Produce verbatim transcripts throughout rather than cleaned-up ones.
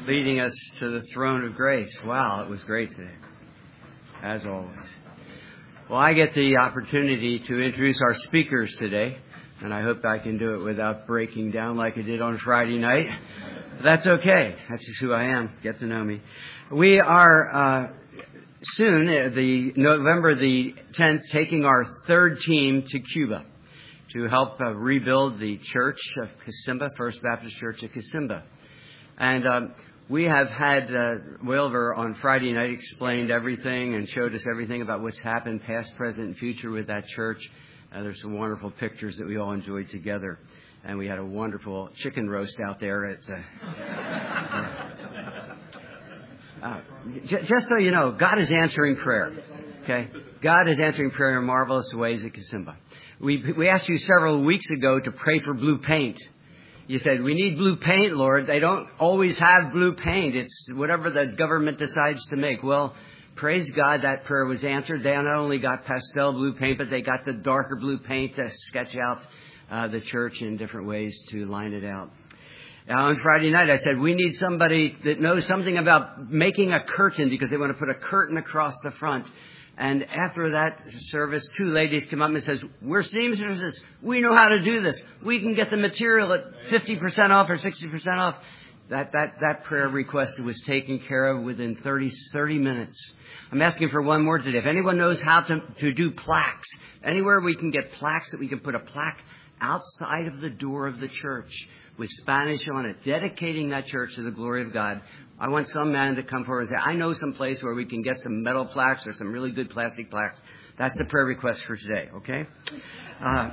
leading us to the throne of grace. Wow, it was great today, as always. Well, I get the opportunity to introduce our speakers today, and I hope I can do it without breaking down like I did on Friday night. But that's okay. That's just who I am. Get to know me. We are uh, soon, uh, the November the tenth, taking our third team to Cuba to help uh, rebuild the church of Kisimba, First Baptist Church of Kisimba. And um, we have had uh, Wilbur on Friday night explained everything and showed us everything about what's happened, past, present, and future with that church. Uh, there's some wonderful pictures that we all enjoyed together. And we had a wonderful chicken roast out there. At, uh, uh, j- just so you know, God is answering prayer. Okay? God is answering prayer in marvelous ways at Kisimba. We, we asked you several weeks ago to pray for blue paint. You said, we need blue paint, Lord. They don't always have blue paint. It's whatever the government decides to make. Well, praise God, that prayer was answered. They not only got pastel blue paint, but they got the darker blue paint to sketch out uh, the church in different ways to line it out. Now, on Friday night, I said, we need somebody that knows something about making a curtain because they want to put a curtain across the front. And after that service, two ladies come up and says, we're seamstresses. We know how to do this. We can get the material at fifty percent off or sixty percent off. That, that, that prayer request was taken care of within thirty, thirty minutes. I'm asking for one more today. If anyone knows how to, to do plaques, anywhere we can get plaques that we can put a plaque outside of the door of the church with Spanish on it, dedicating that church to the glory of God. I want some man to come forward and say, I know some place where we can get some metal plaques or some really good plastic plaques. That's the prayer request for today, okay? Uh,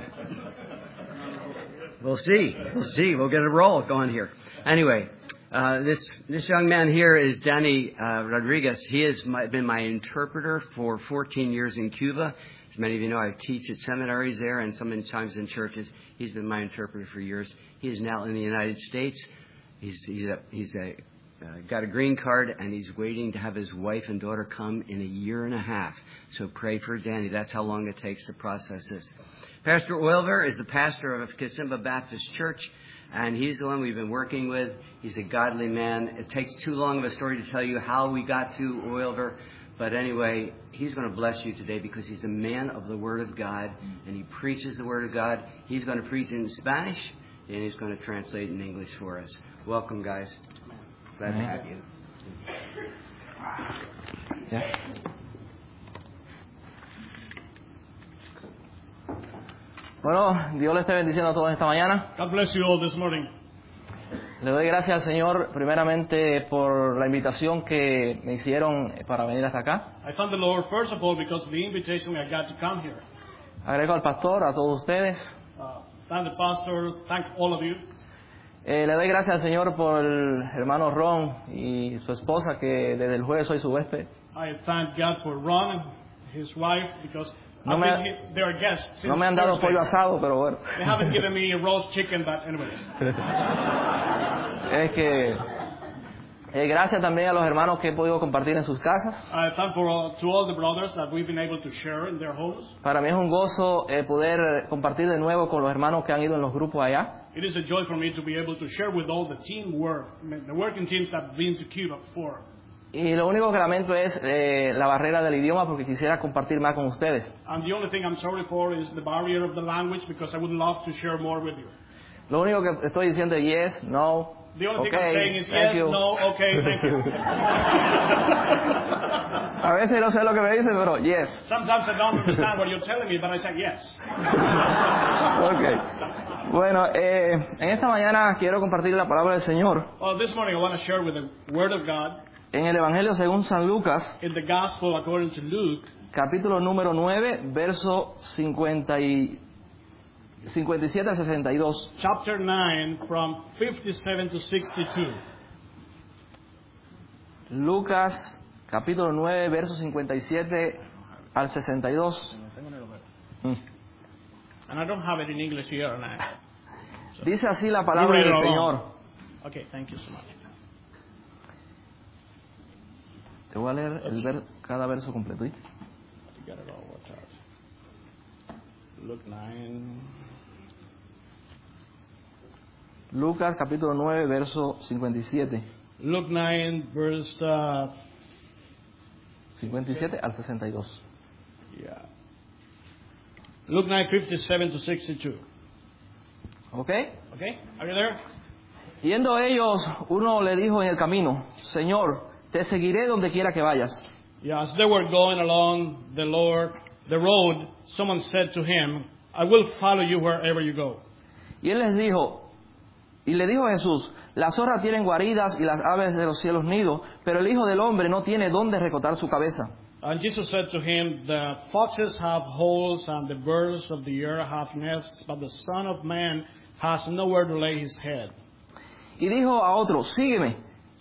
we'll see. We'll see. We'll get a roll going here. Anyway, uh, this this young man here is Danny uh, Rodriguez. He has my, been my interpreter for fourteen years in Cuba. As many of you know, I teach at seminaries there and sometimes in churches. He's been my interpreter for years. He is now in the United States. He's he's a, he's a Uh, got a green card, and he's waiting to have his wife and daughter come in a year and a half. So pray for Danny. That's how long it takes to process this. Pastor Wilbur is the pastor of Kisimba Baptist Church, and he's the one we've been working with. He's a godly man. It takes too long of a story to tell you how we got to Wilbur. But anyway, he's going to bless you today because he's a man of the Word of God, and he preaches the Word of God. He's going to preach in Spanish, and he's going to translate in English for us. Welcome, guys. Glad to have you. Yeah. Bueno, Dios le esté bendiciendo a todos esta mañana. God bless you all this morning. Le doy gracias al Señor primeramente por la invitación que me hicieron para venir hasta acá. I thank the Lord first of all because of the invitation I got to come here. Agrego al pastor, a todos ustedes. Uh, thank the pastor, thank all of you. Eh, le doy gracias al Señor por el hermano Ron y su esposa, que desde el jueves soy su huésped. I thank God for Ron and his wife because No I've me, been here, their guests since no me han dado Thursday. pollo asado, pero bueno. They haven't given me a roast chicken, but anyways. Es que eh, gracias también a los hermanos que he podido compartir en sus casas. I thank for all, to all the brothers that we've been able to share in their homes. Para mí es un gozo eh, poder compartir de nuevo con los hermanos que han ido en los grupos allá. It is a joy for me to be able to share with all the team work, the working teams that have been to Cuba before. Y lo único que lamento es eh, la barrera del idioma, porque quisiera compartir más con ustedes. And the only thing I'm sorry for is the barrier of the language because I would love to share more with you. Lo único que estoy diciendo es yes, no, The only okay, thing I'm saying is thank yes, you. no, okay, thank you. A veces no sé lo que me dicen, pero yes. Sometimes I don't understand what you're telling me, but I say yes. Okay. Bueno, eh, en esta mañana quiero compartir la palabra del Señor. Well, this morning I want to share with the Word of God En el Evangelio según San Lucas, in the Gospel according to Luke, capítulo número nueve, verso cincuenta y, cincuenta y siete al sesenta y dos. chapter nine, from fifty-seven to sixty-two. Lucas, capítulo nueve, verso cincuenta y siete al sesenta y dos. Mm. And I don't have it in English here. And I, so. Dice así la You palabra read it del along. Señor. Okay, thank you so much. Te voy a leer el ver, cada verso completo. ¿sí? You got it all worked out. Luke nine. Lucas capítulo nueve, verso cincuenta y siete. Luke nine, verse, uh, cincuenta y siete al sesenta y dos. yeah. Luke nine, fifty-seven to sixty-two. ¿Ok? Okay, are you there? Yendo ellos, uno le dijo en el camino, Señor, te seguiré donde quiera que vayas. Yeah, as they were going along the Lord, the road, someone said to him, I will follow you wherever you go. Y él les dijo, y le dijo a Jesús, las zorras tienen guaridas y las aves de los cielos nidos, pero el Hijo del Hombre no tiene dónde recotar su cabeza. And Jesus said to him, the foxes have holes and the birds of the air have nests, but the Son of Man has nowhere to lay his head. Y dijo a otro, sígueme.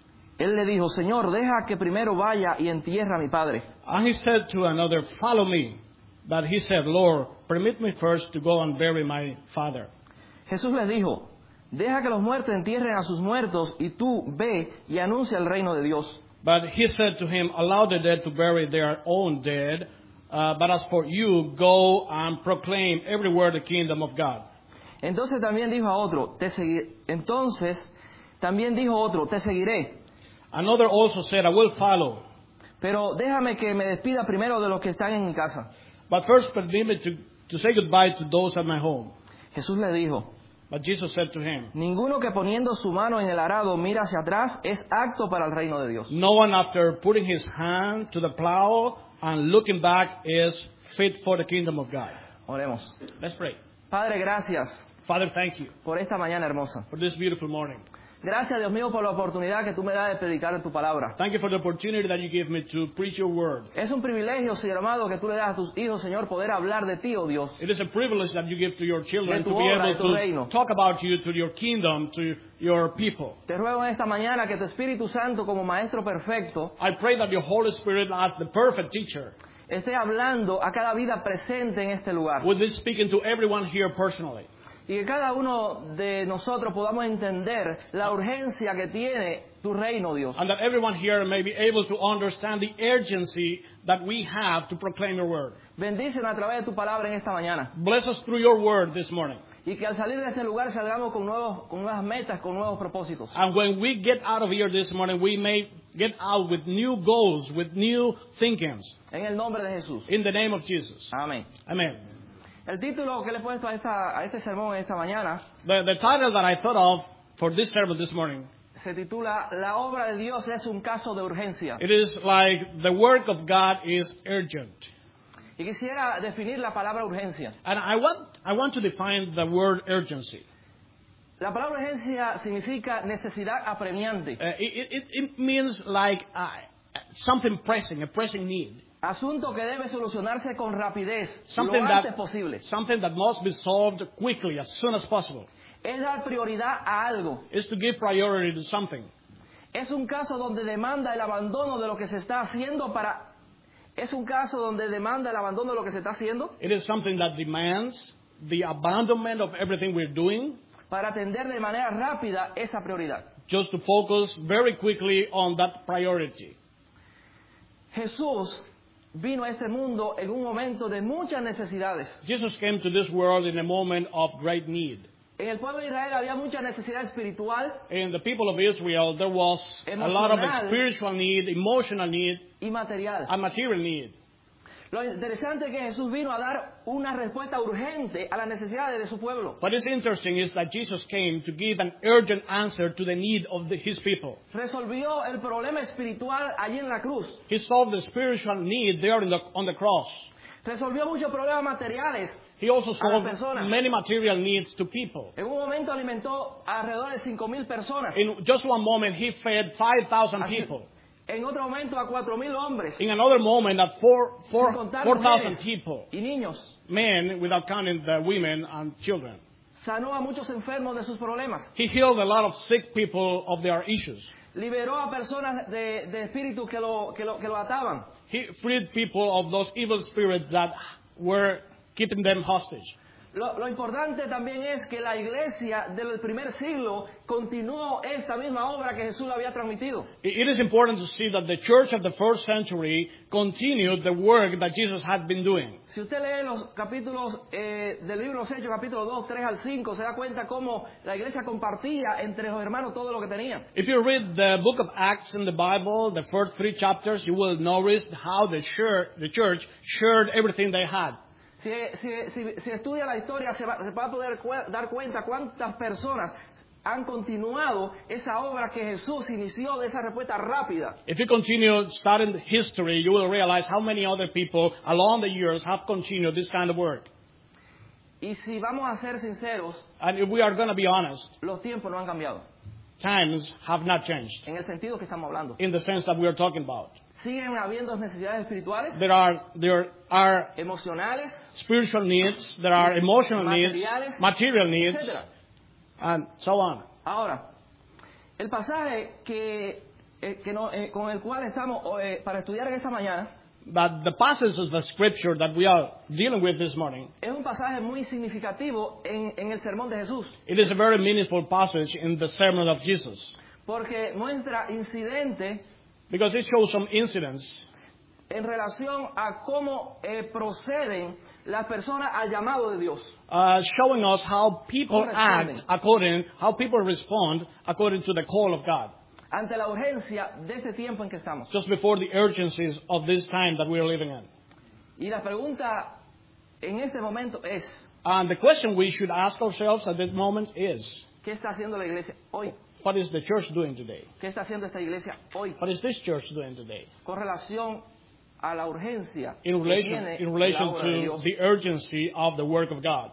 Él le dijo, Señor, deja que primero vaya y entierre a mi padre. And he said to another, follow me. But he said, Lord, permit me first to go and bury my father. Jesús les dijo, deja que los muertos entierren a sus muertos y tú ve y anuncia el reino de Dios. But he said to him, allow the dead to bury their own dead, uh, but as for you, go and proclaim everywhere the kingdom of God. Entonces también dijo a otro, te segui- Entonces también dijo otro, te seguiré. Another also said, I will follow. Pero déjame que me despida primero de los que están en mi casa. But first permit me to, to say goodbye to those at my home. Jesús le dijo, But Jesus said to him, ninguno que poniendo su mano en el arado mira hacia atrás es apto para el reino de Dios. no one after putting his hand to the plow and looking back is fit for the kingdom of God. Oremos. Let's pray. Padre, gracias Father, thank you por esta mañana hermosa. for this beautiful morning. Gracias, Dios mío, por la oportunidad que tú me das de predicar en tu palabra. Thank you for the opportunity that you give me to preach your word. Es un privilegio, Señor amado, que tú le das a tus hijos, Señor, poder hablar de ti, oh Dios. It is a privilege that you give to your children De to tu be obra, de tu able reino. to talk about you, to your kingdom, to your people. Te ruego en esta mañana que tu Espíritu Santo, como Maestro perfecto, I pray that your Holy Spirit, as the perfect teacher, esté hablando a cada vida presente en este lugar. will be speaking to everyone here personally. Y que cada uno de nosotros podamos entender la urgencia que tiene tu reino, Dios. And that everyone here may be able to understand the urgency that we have to proclaim your word. Bendícenos a través de tu palabra en esta mañana. Bless us through your word this morning. Y que al salir de este lugar salgamos con, nuevos, con nuevas metas, con nuevos propósitos. And when we get out of here this morning, we may get out with new goals, with new thinkings. En el nombre de Jesús. In the name of Jesus. Amén. Amen. El título que le he puesto a, esta, a este sermón en esta mañana The, the title that I thought of for this sermon this morning, se titula La obra de Dios es un caso de urgencia. it is like the work of God is urgent. Y quisiera definir la palabra urgencia. And I want, I want to define the word urgency. La palabra urgencia significa necesidad apremiante. Uh, it, it, it means like uh, something pressing, a pressing need. Asunto que debe solucionarse con rapidez, Something lo antes that, posible. something that must be solved quickly, as soon as possible. Es dar prioridad a algo. Is to give priority to something. Es un caso donde demanda el abandono de lo que se está haciendo para... Es un caso donde demanda el abandono de lo que se está haciendo It is something that demands the abandonment of everything we're doing, para atender de manera rápida esa prioridad. just to focus very quickly on that priority. Jesús vino a este mundo en un momento de muchas necesidades. Jesus came to this world in a moment of great need. En el pueblo de Israel había mucha necesidad espiritual In the people of Israel, there was a lot of Emocional. spiritual need, emotional need, y material. and material need. Lo interesante es que Jesús vino a dar una respuesta urgente a las necesidades de su pueblo. What is interesting is that Jesus came to give an urgent answer to the need of the, his people. Resolvió el problema espiritual allí en la cruz. He solved the spiritual need there in the, on the cross. Resolvió muchos problemas materiales. He also A las solved personas. many material needs to people. En un momento alimentó a alrededor de cinco mil personas. In just one moment, he fed five thousand Así- people. En otro momento a cuatro mil hombres In another moment, at four, Sin four, contar four thousand mujeres people, y niños. men, without counting the women and children. Sanó a muchos enfermos de sus problemas. He healed a lot of sick people of their issues. Liberó a personas de, de espíritus que lo, que, lo, que lo ataban. He freed people of those evil spirits that were keeping them hostage. Lo, lo importante también es que la iglesia del primer siglo continuó esta misma obra que Jesús le había transmitido. It it is important to see that the church of the first century continued the work that Jesus had been doing. Si usted lee los capítulos eh, del libro de los Hechos, capítulos dos, tres al cinco, se da cuenta cómo la iglesia compartía entre los hermanos todo lo que tenía. If you read the book of Acts in the Bible, the first three chapters, you will notice how the church, the church shared everything they had. Si, si, si, si estudia la historia, se va, se va a poder cu dar cuenta cuántas personas han continuado esa obra que Jesús inició de esa respuesta rápida. If you continue studying history, you will realize how many other people along the years have continued this kind of work. Y si vamos a ser sinceros, And if we are going to be honest, los tiempos no han cambiado, times have not changed en el sentido que estamos hablando. in the sense that we are talking about. Siguen habiendo necesidades espirituales, There are, there are emocionales, spiritual needs, there are emotional needs, materiales, material needs, etcétera. and so on. Ahora, el pasaje que, eh, que no, eh, con el cual estamos eh, para estudiar en esta mañana But the passage of the scripture that we are dealing with this morning, es un pasaje muy significativo en, en el sermón de Jesús, it is a very meaningful passage in the sermon of Jesus. porque muestra incidentes Because it shows some incidents en relación a cómo eh, proceden las personas al llamado de Dios. uh, showing us how people ¿Cómo act responden? according, how people respond according to the call of God. Ante la urgencia de este tiempo en que estamos. Just before the urgencies of this time that we are living in. Y la pregunta en este momento es, And the question we should ask ourselves at this moment is, ¿qué está haciendo la iglesia hoy? what is the church doing today? ¿Qué está haciendo esta iglesia hoy? What is this church doing today? Con relación a la urgencia In que relation, tiene in la relation obra de to Dios. the urgency of the work of God.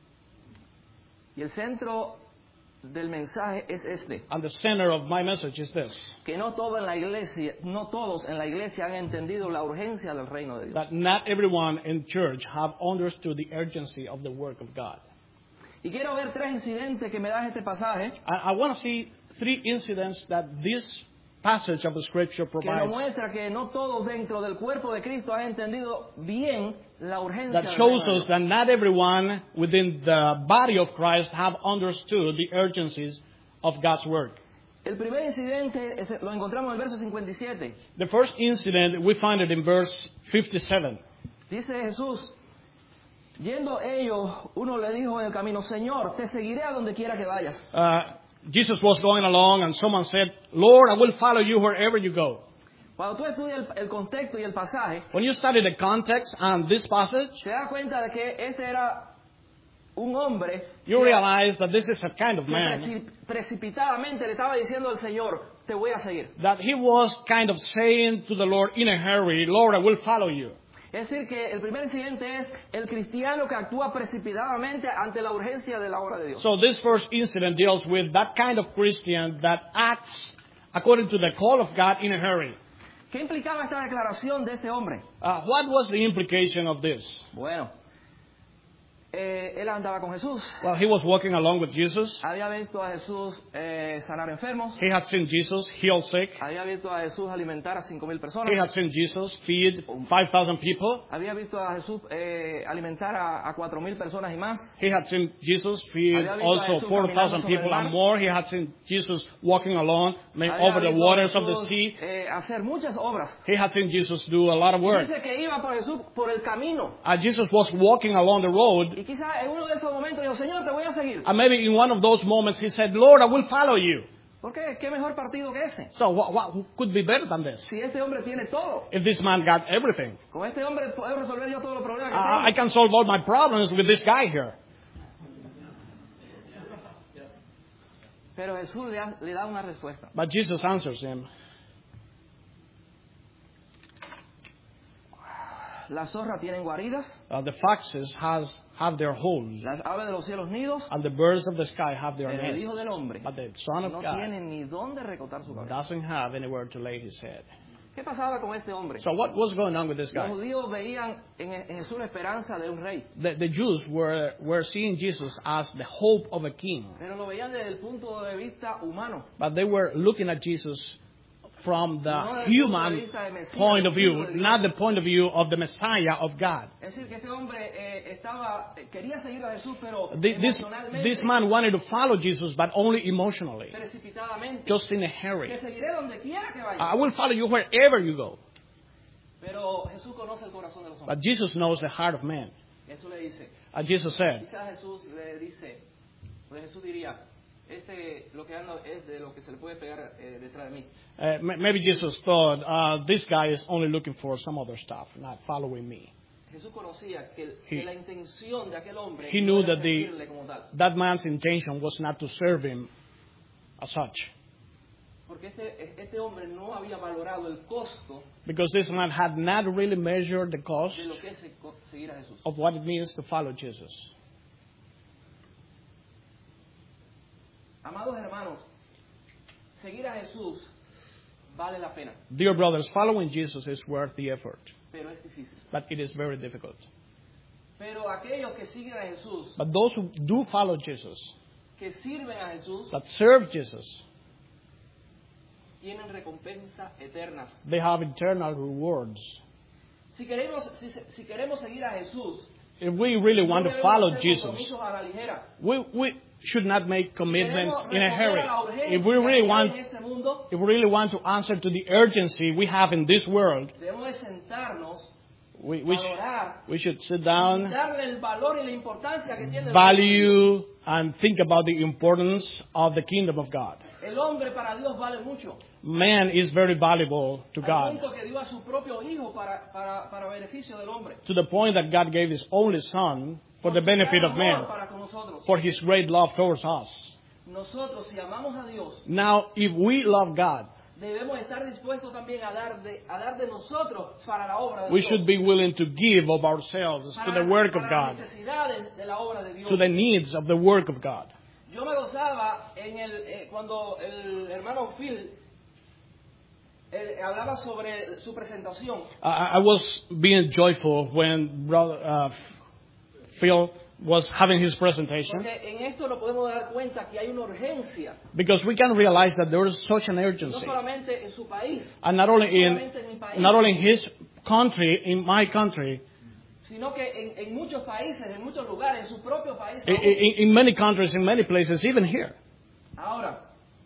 Y el centro del mensaje es este, And the center of my message is this, que no todo en la iglesia, no todos en la iglesia han entendido la urgencia del reino de Dios. that not everyone in church have understood the urgency of the work of God. Y quiero ver tres incidentes que me da este pasaje I, I want to see three incidents that this passage of the scripture que nos provides muestra que no todos dentro del cuerpo de Cristo han entendido bien la urgencia that del shows reino de us Dios. that not everyone within the body of Christ have understood the urgencies of God's work. El primer incidente es- lo encontramos en el verso cincuenta y siete. The first incident, we find it in verse fifty-seven. Dice Jesús, yendo ellos, uno le dijo en el camino, Señor, te seguiré a donde quiera que vayas. Uh, Jesus was going along and someone said, Lord, I will follow you wherever you go. Cuando tú estudias el, el contexto y el pasaje, When you study the context and this passage, te das cuenta de que este era un hombre you que, realize that this is a kind of que man preci- precipitadamente le estaba diciendo al Señor, te voy a seguir. that he was kind of saying to the Lord in a hurry, Lord, I will follow you. Es decir, que el primer incidente es el cristiano que actúa precipitadamente ante la urgencia de la obra de Dios. So this first incident deals with that kind of Christian that acts according to the call of God in a hurry. ¿Qué implicaba esta declaración de este hombre? Uh, what was the implication of this? Bueno, eh, él andaba con Jesús, Well, he was walking along with Jesus. había visto a Jesús eh, sanar enfermos, He had seen Jesus heal sick. había visto a Jesús alimentar a cinco mil He personas, had seen Jesus feed five thousand people. había visto a Jesús eh, alimentar a, a cuatro mil personas y más, He had seen Jesus feed Había visto a also Jesús four caminando thousand sobre el people mar. and more. He had seen Jesus walking along may- había over the visto a waters of the Jesús, sea. eh, hacer muchas obras. He had seen Jesus do a lot of work. Dice que iba por Jesús por el camino And Jesus was walking along the road. y quizás en uno de esos momentos dijo, Señor, te voy a seguir. And maybe in one of those moments he said, Lord, I will follow you. ¿Por qué? ¿Qué mejor partido que ese? So what, what could be better than this? Si este hombre tiene todo, If this man got everything. con este hombre puedo resolver yo todos los problemas que I, I tengo. can solve all my problems with this guy here. Pero Jesús le da, le da una respuesta. But Jesus answers him. Las zorras tienen guaridas, Uh, the foxes has, have their holes. las aves de los cielos nidos, And the birds of the sky have their pero el nests. Hijo del Hombre But the Son of no God tiene ni dónde recotar su cabeza. doesn't have anywhere to lay his head. ¿Qué pasaba con este hombre? So what was going on with this Los guy? judíos veían en, en Jesús la esperanza de un rey, The, the Jews were, were seeing Jesus as the hope of a king. pero lo veían desde el punto de vista humano. But they were looking at Jesus from the No desde el punto de human vista de Mesías, point of del Hijo view, de Dios. not the point of view of the Messiah of God. Es decir, que este hombre eh, estaba, eh, quería seguir a Jesús, pero Thi- This, emocionalmente, this man wanted to follow Jesus, but only emotionally, precipitadamente, just in a que hurry. seguiré donde quiera que vaya. I will follow you wherever you go. Pero Jesús conoce el corazón de los hombres. But Jesus knows the heart of man. Jesús le dice, And Jesus said, quizás Jesús le dice, pues Jesús diría, este lo que ando es de lo que se le puede pegar eh, detrás de mí. uh, m- maybe Jesus thought, uh, this guy is only looking for some other stuff, not following me. Jesús conocía que, He- que la intención de aquel hombre he no knew era that the- servirle como tal. That man's intention was not to serve him as such. Porque este, este hombre no había valorado el costo Because this man had not really measured the cost de lo que es seguir a Jesús. of what it means to follow Jesus. Amados hermanos, seguir a Jesús vale la pena, Dear brothers, following Jesus is worth the effort, pero es difícil. but it is very difficult. Pero aquellos que siguen a Jesús, But those who do follow Jesus, que sirven a Jesús, that serve Jesus, tienen recompensas eternas. they have eternal rewards. Si queremos, si, si queremos seguir a Jesús, If we really no want to debemos follow hacer Jesus, compromisos a la ligera. we, we should not make commitments Queremos in a responder hurry. a la urgencia If we really que hay want, en este mundo, if we really want to answer to the urgency we have in this world, debemos de sentarnos, we, we, sh- valorar, we should sit y down, darle el valor y la importancia que tiene el value, and think about the importance of the kingdom of God. El hombre para Dios vale mucho. Man is very valuable to Al God, punto que dio a su propio hijo para, para, para beneficio del hombre. to the point that God gave His only Son for the su benefit gran of amor man, para con nosotros. for His great love towards us. Nosotros, si amamos a Dios, Now, if we love God, debemos estar dispuestos también a dar de, a dar de nosotros para la obra de we Dios. should be willing to give of ourselves to para, the work of para God, las necesidades de la obra de Dios. to the needs of the work of God. Yo me gozaba en el, eh, cuando el hermano Phil eh, hablaba sobre su presentación. I, I was being joyful when Brother uh, Phil was having his presentation, Porque en esto nos podemos dar cuenta que hay una urgencia, because we can realize that there is such an no urgency, solamente en su país, and not only no in solamente en mi país, not only in his country, in my country, sino que en, en muchos países, en muchos lugares, en su propio país. in, aún. in, in many countries, in many places, even here. Ahora,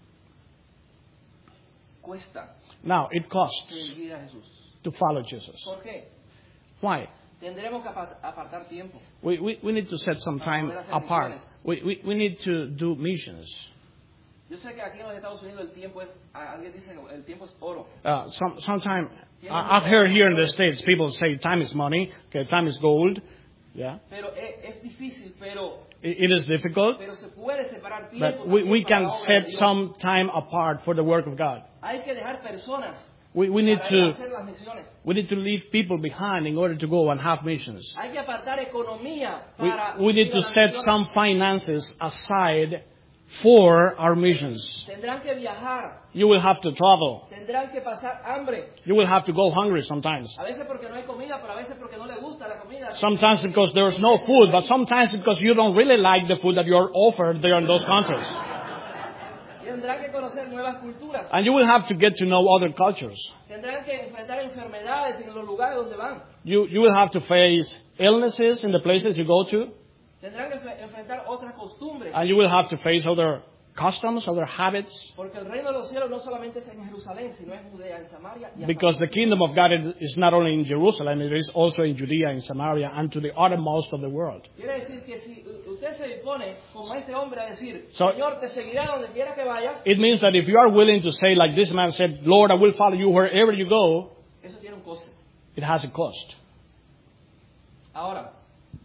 cuesta Now, it costs seguir a Jesús. to follow Jesus. ¿Por qué? Why? Tendremos que apa- apartar tiempo. We, we, we need to set some time apart. We, we, we need to do missions. Yo sé que aquí en los Estados Unidos el tiempo es, a- alguien dice que el tiempo es oro. Uh, some, sometime, I- I've heard here in the States, people say time is money, okay, time is gold. Yeah. Pero es, es difícil, pero, It, it is difficult, pero se puede separar tiempo but we, también we para can la obra de set Dios. some time apart for the work of God. Hay que dejar personas We, we need para ir a to hacer las misiones. we need to leave people behind in order to go and have missions. Hay que apartar economía We, para we need ir a to las set misiones. some finances aside for our missions. Tendrán que viajar, You will have to travel. tendrán que pasar hambre. You will have to go hungry sometimes. A veces porque no hay comida, pero a veces porque no les gusta la comida. Sometimes because there's no food, but sometimes because you don't really like the food that you're offered there in those countries. Tendrán que conocer nuevas culturas. And you will have to get to know other cultures. Tendrán que enfrentar enfermedades en los lugares donde van. You, you will have to face illnesses in the places you go to. Tendrán que enf- enfrentar otras costumbres. And you will have to face other customs, other habits. Porque el reino de los cielos no solamente es en Jerusalén, sino en Judea, en Samaria y hasta Because the kingdom of God is is not only in Jerusalem, it is also in Judea, in Samaria, and to the uttermost of the world. Quiere decir que si u- usted se dispone, como este hombre, a decir, So- Señor, te seguirá donde quiera que vayas, It means that if you are willing to say, like this man said, Lord, I will follow you wherever you go, eso tiene un costo. it has a cost. Ahora,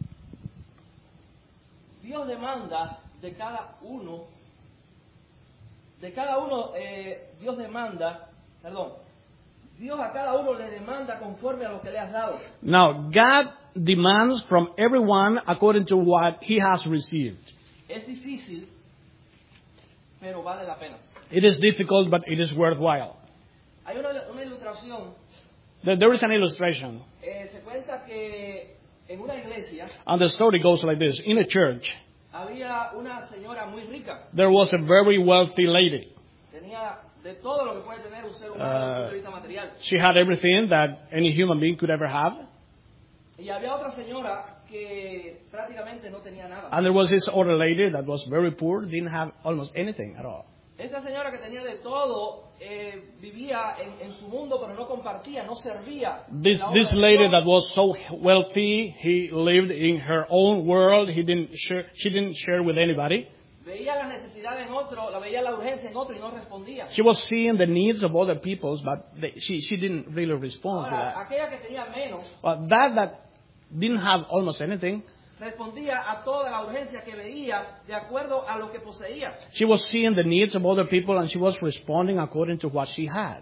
Dios demanda de cada uno, de cada uno, eh, Dios demanda, perdón, Dios a cada uno le demanda conforme a lo que le has dado. Now, God demands from everyone according to what he has received. Es difícil, pero vale la pena. It is difficult, but it is worthwhile. Hay una, una ilustración, There there is an illustration, eh, se cuenta que en una iglesia and the story goes like this. In a church, había una señora muy rica, there was a very wealthy lady. tenía de todo lo que puede tener un ser humano desde el punto de vista material. She had everything that any human being could ever have. Y había otra señora que prácticamente no tenía nada. And there was this older lady that was very poor, didn't have almost anything at all. Esta señora que tenía de todo eh, vivía en, en su mundo, pero no compartía, no servía. This la obra this de lady Dios. that was so wealthy, he lived in her own world. He didn't share, she didn't share with anybody. Veía la necesidad en otro, la veía la urgencia en otro y no respondía. She was seeing the needs of other people's, but they, she she didn't really respond to Ahora, that. aquella que tenía menos But that that didn't have almost anything, respondía a toda la urgencia que veía de acuerdo a lo que poseía. she was seeing the needs of other people, and she was responding according to what she had.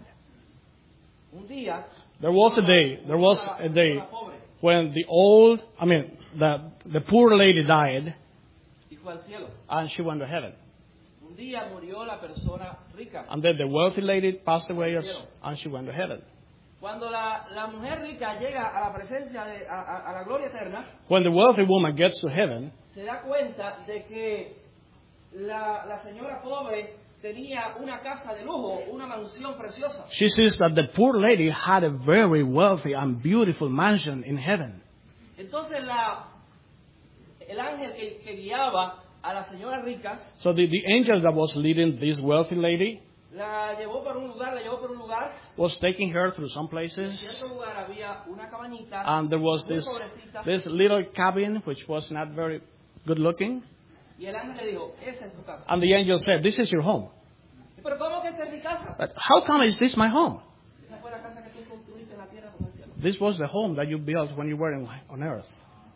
Un día, There was a day, there was una- a day una pobre when the old, I mean, the the poor lady died, y fue al cielo. and she went to heaven. Un día murió la persona rica. And then the wealthy lady passed away, as- and she went to heaven. Cuando la, la mujer rica llega a la presencia de a, a- a la gloria eterna, When the wealthy woman gets to heaven, se da cuenta de que la, la señora pobre tenía una casa de lujo, una mansión preciosa. she sees that the poor lady had a very wealthy and beautiful mansion in heaven. Entonces la, el ángel que, que guiaba a la señora rica So the, the angel that was leading this wealthy lady la llevó por un lugar, la llevó por un lugar. was taking her through some En places, cierto lugar había una cabañita and there was muy this pobrecita, this little cabin which was not very good looking. y el ángel le dijo, esa es tu casa. And the angel said, "This is your home." Pero ¿cómo que esta es mi casa? But how come is this my home? Esa fue la casa que tú construiste en la tierra con el cielo. This was the home that you built when you were in, on earth.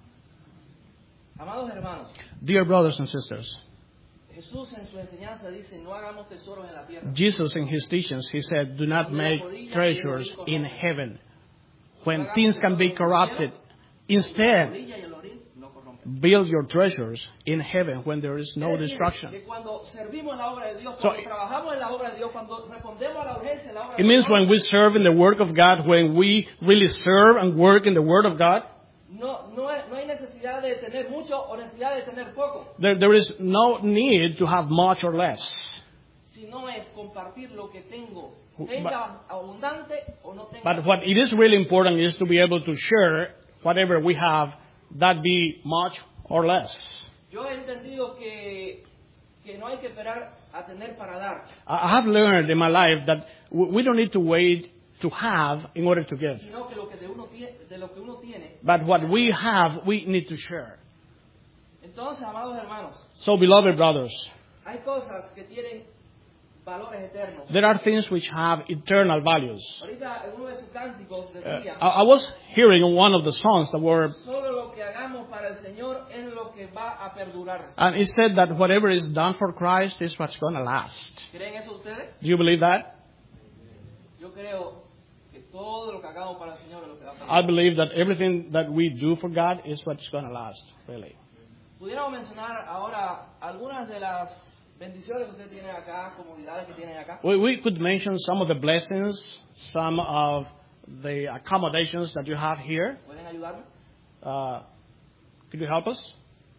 Amados hermanos, Dear brothers and sisters, Jesús en su enseñanza dice, no hagamos tesoros en la tierra. Jesus in his teachings, he said, "Do not make treasures in heaven when things can be corrupted. La Instead, orilla y el orín no corrompen. build your treasures in heaven when there is no Quiere decir destruction." que cuando servimos la obra de Dios, So- cuando trabajamos en la obra de Dios, cuando respondemos a la urgencia en la obra It de means Dios, when we serve in the work of God, when we really serve and work in the Word of God, no, no, hay, no hay necesidad de tener mucho o necesidad de tener poco, there, there is no need to have much or less. sino es compartir lo que tengo, But- tenga abundante o no tenga. But what it is really important is to be able to share whatever we have, that be much or less. Yo he entendido que, que no hay que esperar a tener para dar, I I have learned in my life that w- we don't need to wait to have in order to give. sino que lo que de, uno tiene, de lo que uno tiene. But what we have, we need to share. Entonces, amados hermanos, So, beloved brothers, hay cosas que tienen valores eternos. there are things which have eternal values. Ahorita en uno de sus cánticos Uh, decía, I, I was hearing one of the songs that were, solo lo que hagamos para el Señor es lo que va a perdurar. and it said that whatever is done for Christ is what's going to last. ¿Creen eso ustedes? Do you believe that? Yo creo que todo lo que hagamos para el Señor es lo que va a I perdurar. believe that everything that we do for God is what's going to last, really. Pudiéramos mencionar ahora algunas de las bendiciones que ustedes tienen acá, comunidades que tienen acá. We, we could mention some of the blessings, some of the accommodations that you have here. ¿Pueden ayudarme? Uh, could you help us?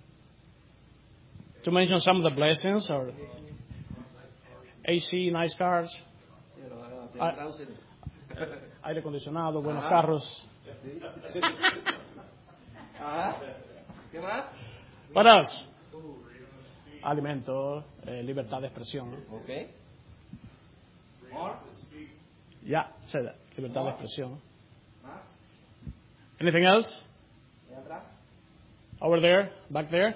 To mention some of the blessings, or A C, nice cars, Sí, pero, ah, te Ah. traducen. aire acondicionado, buenos Ajá. carros. Ajá. ¿Qué más? What else? Alimentos, eh, libertad de expresión. Ok. More. Yeah, say that. Libertad de expresión. Más. Anything else? ¿De atrás? Over there, back there.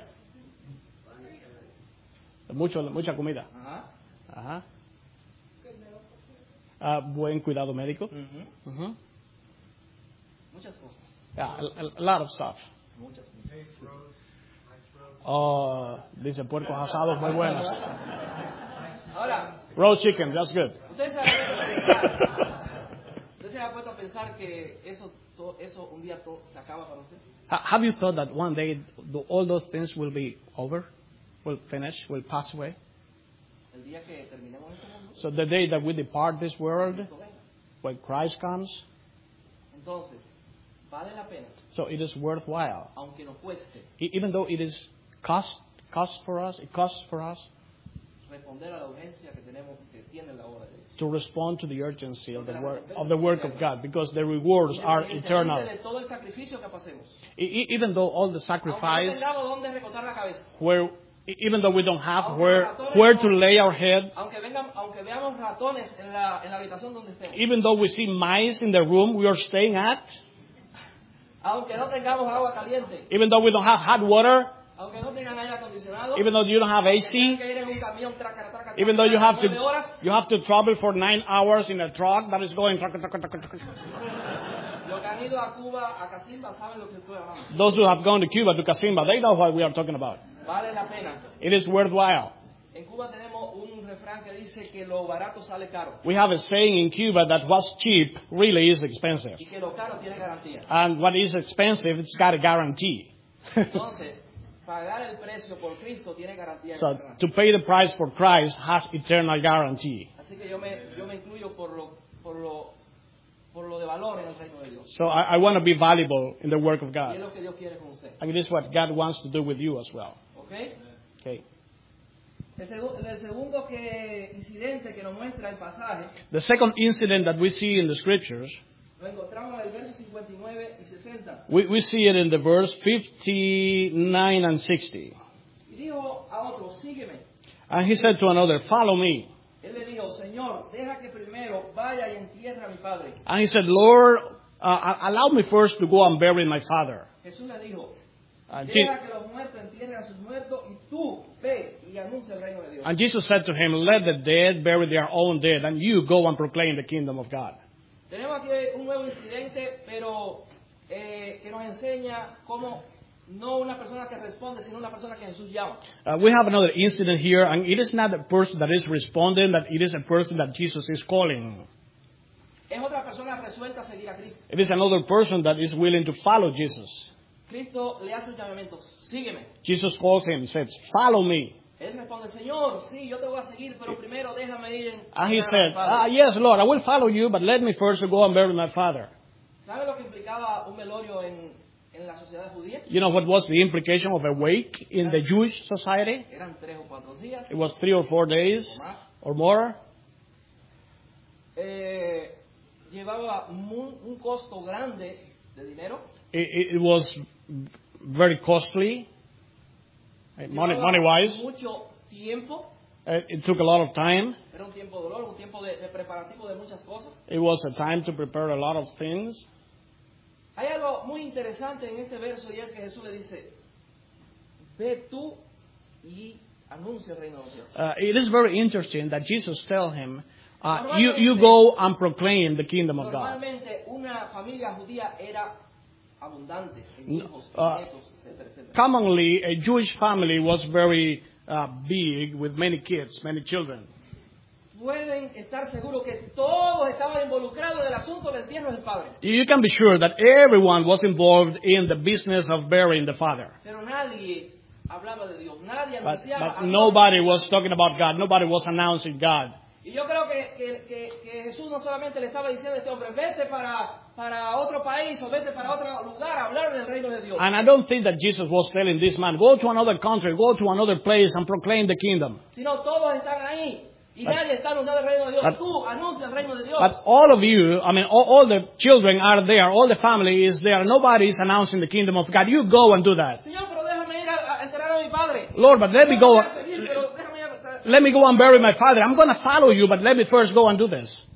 Mucho, mucha comida. Ajá. Ajá. Ah, buen cuidado médico. Ujú. Ujú. Muchas cosas. Yeah, a, a lot of stuff. Muchas. Oh, dice puercos asados muy buenos. Ahora, Roast chicken, that's good. ustedes se han puesto a pensar, ustedes se han puesto a pensar que eso, to- eso un día todo se acaba para usted. Ha- Have you thought that one day the, all those things will be over, will finish, will pass away? El día que terminemos este mundo, So the day that we depart this world, esto venga. when Christ comes, Entonces, vale la pena, so it is worthwhile. aunque nos cueste, E- Even though it is cost, cost for us, it costs for us, responder a la urgencia que tenemos que tiene la obra de Dios. To respond to the urgency of the work of the work of God, because the rewards are eternal. De todo el sacrificio que pasemos. E- even though all the sacrifice, Aunque no tengamos dónde recotar la cabeza. where even though we don't have where where to lay our head, aunque vengan, aunque veamos ratones en la en la habitación donde estemos. Even though we see mice in the room we are staying at, aunque no tengamos agua caliente. Even though we don't have hot water. Aunque no tengan aire acondicionado, even though you don't have A C, even though you have to you have to travel for nine hours in a truck that is going. Those who have gone to Cuba to Casimba, they know what we are talking about. Vale la pena. It is worthwhile. En Cuba tenemos un refrán que dice que lo barato sale caro. We have a saying in Cuba that what's cheap really is expensive. Y que lo caro tiene garantía. And what is expensive, it's got a guarantee. Entonces, pagar el precio por Cristo tiene garantía. So to pay the price for Christ has eternal guarantee. Así que yo me yo me incluyo por lo por lo por lo de valor en el reino de Dios. So I, I want to be valuable in the work of God. Y es lo que Dios quiere con usted. And it is what God wants to do with you as well. Okay? Okay. El, segu el segundo que, incidente que nos muestra el pasaje. The second incident that we see in the scriptures. Lo encontramos en el verso cincuenta y nueve y sesenta. We, we see it in the verse fifty-nine and sixty. Y dijo a otro, sígueme. And he said to another, follow me. Él le dijo, Señor, deja que primero vaya y entierre a mi padre. And he said, Lord, uh, allow me first to go and bury my father. Jesús le dijo, and deja que los muertos entierren a sus muertos y tú ve y anuncia el reino de Dios. And Jesus said to him, let the dead bury their own dead, and you go and proclaim the kingdom of God. Tenemos aquí un nuevo incidente, pero eh, que nos enseña cómo no una persona que responde, sino una persona que Jesús llama. Uh, we have another incident here, and it is not a person that is responding, that it is a person that Jesus is calling. Es otra persona resuelta a seguir a Cristo. It is another person that is willing to follow Jesus. Cristo le hace un llamamiento, sígueme. Jesus calls him, says, follow me. Él responde, Señor, sí, yo te voy a seguir, pero primero déjame ir en... And he said, ah, yes, Lord, I will follow you, but let me first go and bury my father. ¿Sabe lo que implicaba un velorio en, en la sociedad judía? You know what was the implication of a wake in the Jewish society? Eran tres o cuatro días. It was three or four days or more. Eh, llevaba muy, un costo grande de dinero. It, it was very costly. Money, money wise, mucho tiempo. Uh, it took a lot of time. Era un tiempo de dolor, un tiempo de, de preparativo de muchas cosas. It was a time to prepare a lot of things. Hay algo muy interesante en este verso y es que Jesús le dice, ve tú y anuncia el reino de Dios. Uh, it is very interesting that Jesus tells him, uh, you, you go and proclaim the kingdom of God. Normalmente una familia judía era abundante en hijos, uh, nietos, etcétera, etcétera. Commonly, a Jewish family was very uh, big with many kids, many children. Pueden estar seguros que todos estaban involucrados en el asunto del entierro del padre. You can be sure that everyone was involved in the business of burying the father. Pero nadie hablaba de Dios, nadie But, anunciaba. but nobody was talking about God. Nobody was announcing God. Y yo creo que, que, que, que Jesús no solamente le estaba diciendo a este hombre, vete para, para otro país o vete para otro lugar a hablar del reino de Dios. And I don't think that Jesus was telling this man, go to another country, go to another place and proclaim the kingdom. Sino todos están ahí. Y but, nadie está anunciando el reino de Dios. But, Tú anuncia el reino de Dios. But all of you, I mean, all, all the children are there, all the family is there. Nobody is announcing the kingdom of God. You go and do that. Señor, pero déjame ir a, a enterrar a mi padre. Lord, but let me go. Seguir, pero déjame ir a... Let me go and bury my father. I'm going to follow you, but let me first go and do this.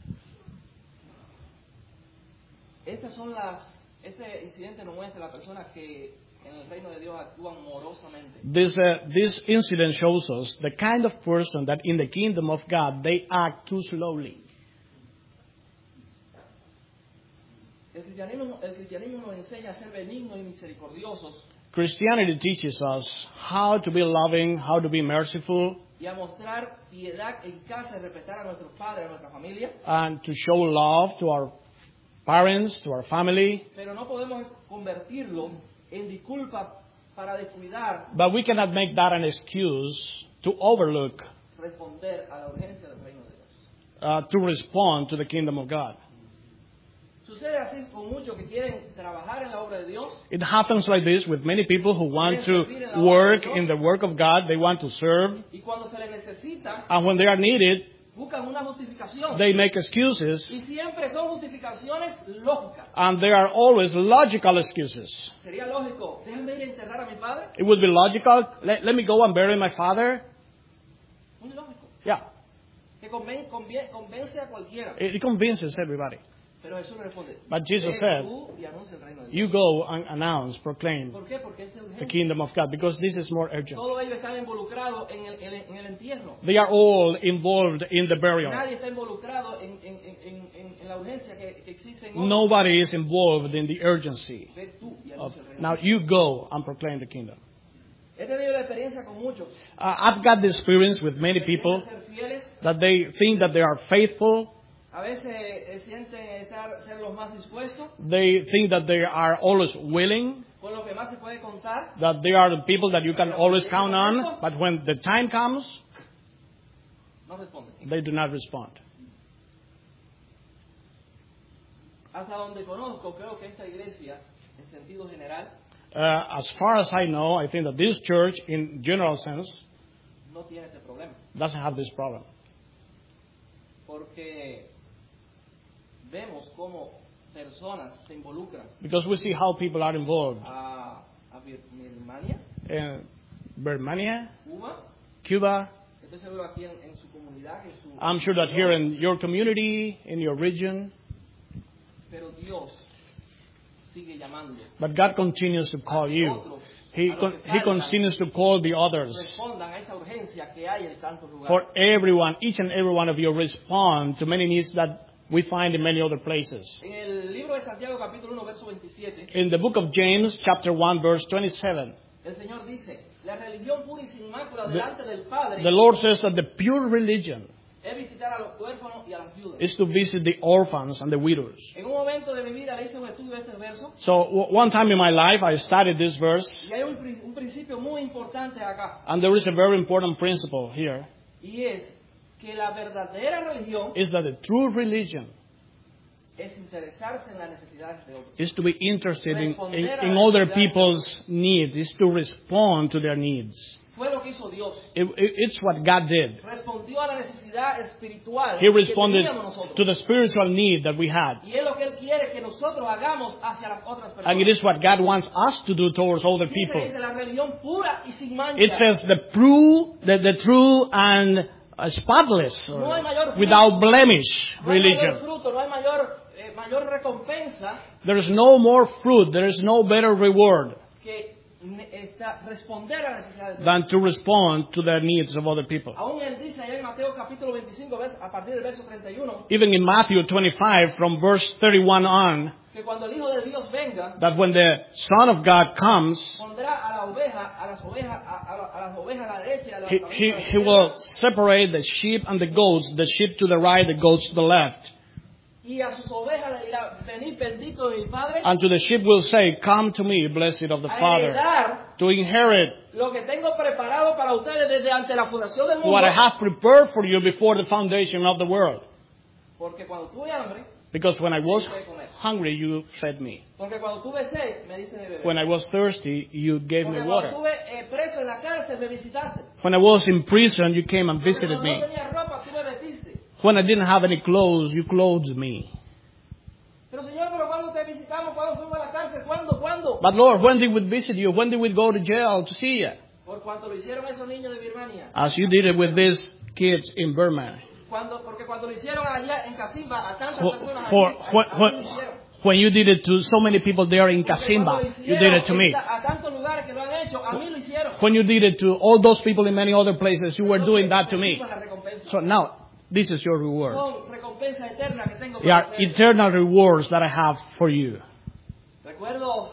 Estas son las, este incidente nos muestra la persona que en el reino de Dios actúan morosamente. This, uh, this incident shows us the kind of person that in the kingdom of God, they act too slowly. El cristianismo, el cristianismo nos enseña a ser benignos y misericordiosos. Christianity teaches us how to be loving, how to be merciful, y a mostrar piedad en casa y respetar a nuestros padres, a nuestra familia. And to show love to our parents, to our family. Pero no podemos convertirlo en disculpa para descuidar. But we cannot make that an excuse to overlook. Responder a la urgencia del reino de Dios. Uh, to respond to the kingdom of God. Sucede así con muchos que quieren trabajar en la obra de Dios. It happens like this with many people who want to work in the work of God. They want to serve. Y cuando se les necesita, And when they are needed, buscan una justificación. they make excuses. Y siempre son justificaciones lógicas. And there are always logical excuses. Sería lógico, déjame ir a enterrar a mi padre. It would be logical. Let, let me go and bury my father. Muy lógico. Yeah, Que conven- convie- convence a cualquiera. it, it convinces everybody. Pero Jesús le responde. But Jesus "Ve said, tú y anuncia el reino de Dios". You go and announce, proclaim ¿Por qué? Porque este es the urgente. kingdom of God, because this is more urgent. Todos ellos están involucrados en el, en el- en el entierro. They are all involved in the burial. Nadie está involucrado en, en, en, en, en- en la urgencia que, que existe en otros. Nobody is involved in the urgency. Ve tú y Of, anuncia el reino. now you go and proclaim the kingdom. He tenido la experiencia con muchos. Uh, I've got the experience with many Que people sienten ser fieles, that they think that they are faithful. a veces eh, sienten estar, ser los más dispuestos, They think that they are always willing, con lo que más se puede contar. that they are the people that you can always count on. But when the time comes, No responden. they do not respond. Hasta donde conozco, creo que esta iglesia, en sentido general, Uh, as far as I know, I think that this church, in general sense, no tiene este problema. doesn't have this problem. Porque vemos cómo personas se involucran Because we see how people are involved a, a Bir- Birmania, in Birmania, Cuba, Cuba. estoy seguro aquí en, en su comunidad, en su... I'm sure that here in your community, in your region, Pero Dios sigue llamando. but God continues to call you. He, con- he continues to call the others. Respondan a esa urgencia que hay en tantos lugares. For everyone, each and every one of you respond to many needs that we find in many other places. En el libro de Santiago capítulo uno verso veintisiete, In the book of James, chapter one, verse twenty-seven, el Señor dice, la religión pura y sin mácula delante del Padre the Lord says that the pure religion es visitar a los huérfanos y a las viudas. is to visit the orphans and the widows. En un momento de mi vida le hice un estudio de este verso So w- one time in my life, I studied this verse, y hay un, pri- un principio muy importante acá, and there is a very important principle here, y es que la verdadera religión is that the true religion es interesarse en las necesidades de otros. is to be interested in, in, in other people's needs, is to respond to their needs. Fue lo que hizo Dios. It, it, it's what God did. Respondió a la necesidad espiritual He que responded teníamos nosotros. to the spiritual need that we had. Y es lo que Él quiere que nosotros hagamos hacia las otras personas. And it is what God wants us to do towards other Dice, people. dice la religión pura y sin mancha. It says the true, the, the true and uh, spotless, or No hay mayor fruto. without blemish No hay mayor religion. fruto, no hay mayor, eh, mayor recompensa There is no more fruit, there is no better reward que ne- esta- responder a las necesidades de otros. than to respond to the needs of other people. Aún Él dice allá en Mateo capítulo veinticinco, vers- a partir del verso treinta y uno, Even in Matthew twenty-five, from verse thirty-one on, que cuando el Hijo de Dios venga, that when the Son of God comes, pondrá a la oveja, a las ovejas, a, a la- a las ovejas a la derecha y a las he, ovejas he, a la he will izquierda, separate the sheep and the goats, the sheep to the right, the goats to the left. y a sus ovejas le dirá, venid bendito de mi Padre, And to the sheep will say, Come to me, blessed of the a Father, heredar to inherit lo que tengo preparado para ustedes desde ante la fundación del mundo. what I have prepared for you before the foundation of the world. Porque cuando tuve hambre, Because when I was hungry, you fed me. porque cuando tuve sed, me diste de beber. When I was thirsty, you gave Porque me cuando water. estuve eh, preso en la cárcel, me visitaste. When I was in prison, you came and Porque visited cuando me. no tenía ropa, tú me vestiste. When I didn't have any clothes, you clothed me. Pero Señor, pero cuando te visitamos, cuando fuimos a la cárcel, ¿cuándo, cuándo? But Lord, when did we visit you? When did we go to jail to see you? Por cuanto lo hicieron esos niños de Birmania. As you did it with these kids in Burma. Cuando, porque cuando lo hicieron allá en Casimba, a tantas For, personas for, allí, when, a- a mí when, lo hicieron. when you did it to so many people there in Porque cuando lo Kasimba, you hicieron did it to me. a tantos lugares que lo han hecho, a mí lo hicieron. When you did it to all those people in many other places, you were doing that to me. Recibimos la recompensa. So now, this is your reward. Son recompensas eternas que tengo They para are ustedes. eternal rewards that I have for you. Recuerdo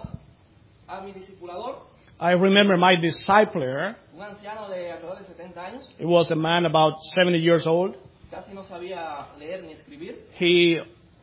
a mi discipulador, I remember my discipler. un anciano de alrededor de setenta años, He was a man about seventy years old. casi no sabía leer ni escribir, He